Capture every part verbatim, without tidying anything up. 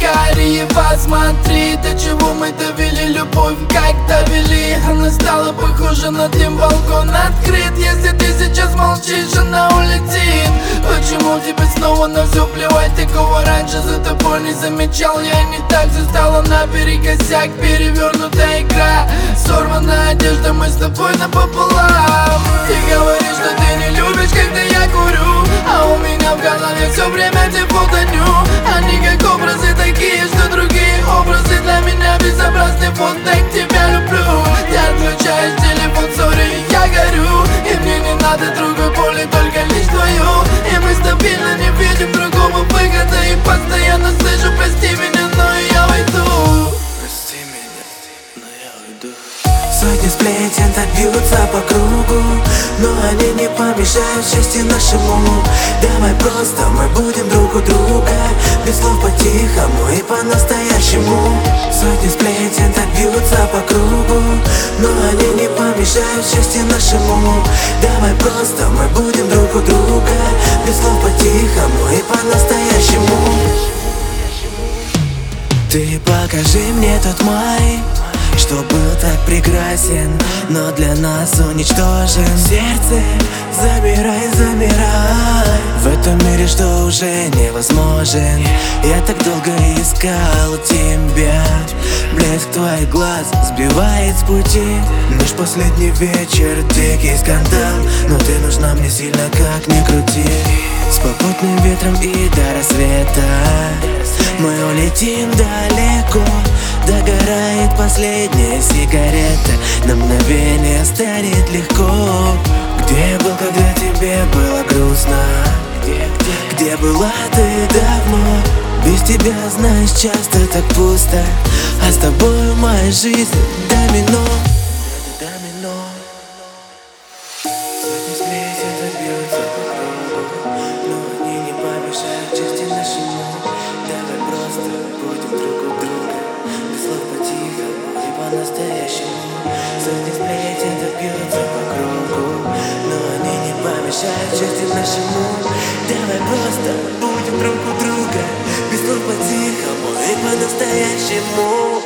Скорее посмотри, до чего мы довели любовь, как довели. Она стала похожа на дым, балкон открыт. Если ты сейчас молчишь, она улетит. Почему тебе снова на все плевать? Такого раньше за тобой не замечал. Я не так, все стало наперекосяк. Перевернутая игра, сорванная одежда, мы с тобой напополам. Ты говоришь, что ты не любишь, когда я курю, а у меня в голове все время те фотоню. Они как образы такие, что другие образы для меня безобразны. Вот так тебя люблю. Ты отключаешь телефон, сори, я горю. И мне не надо другой боли, только лишь твою. И мы стабильно не видим другого выхода. И постоянно слышу: прости меня, но я уйду. Прости меня, но я уйду. Сотни сплетен так бьются по кругу, но они не помешают счастью нашему. Давай просто мы будем друг у друга, без слов, по-тихому и по-настоящему. Сотни сплетен так бьются по кругу, но они не помешают счастью нашему. Давай просто мы будем друг у друга, без слов, по-тихому и по-настоящему. Ты покажи мне тот май, что был так прекрасен, но для нас уничтожен. Сердце, замирай, замирай, в этом мире, что уже невозможен. Я так долго искал тебя, блеск твоих глаз сбивает с пути. Наш последний вечер, дикий скандал, но ты нужна мне сильно, как ни крути. С попутным ветром и до рассвета мы улетим далеко. Догорает последняя сигарета, на мгновение станет легко. Где был, когда тебе было грустно? Где, где, где была ты давно? Без тебя, знаешь, часто так пусто, а с тобой моя жизнь домино. Домино. Сотни сплетен так бьются по кругу, но они не помешают счастью нашему. Давай просто будем друг у друга, без слов, по-тихому и по-настоящему. Сотни сплетен так бьются по кругу, но они не помешают счастью нашему. Давай просто будем друг у друга, без слов, по-тихому и по-настоящему.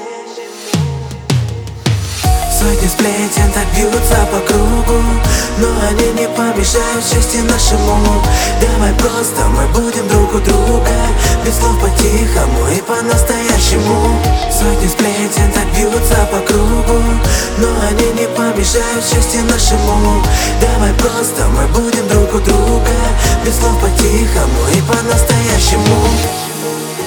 Сотни сплетен так бьются по кругу, но они не помешают счастью нашему. Давай просто мы будем друг у друга, без слов, по-тихому и по-настоящему. Сотни сплетен так бьются по кругу, но они не помешают счастью нашему. Давай просто мы будем друг у друга, без слов, по-тихому и по-настоящему.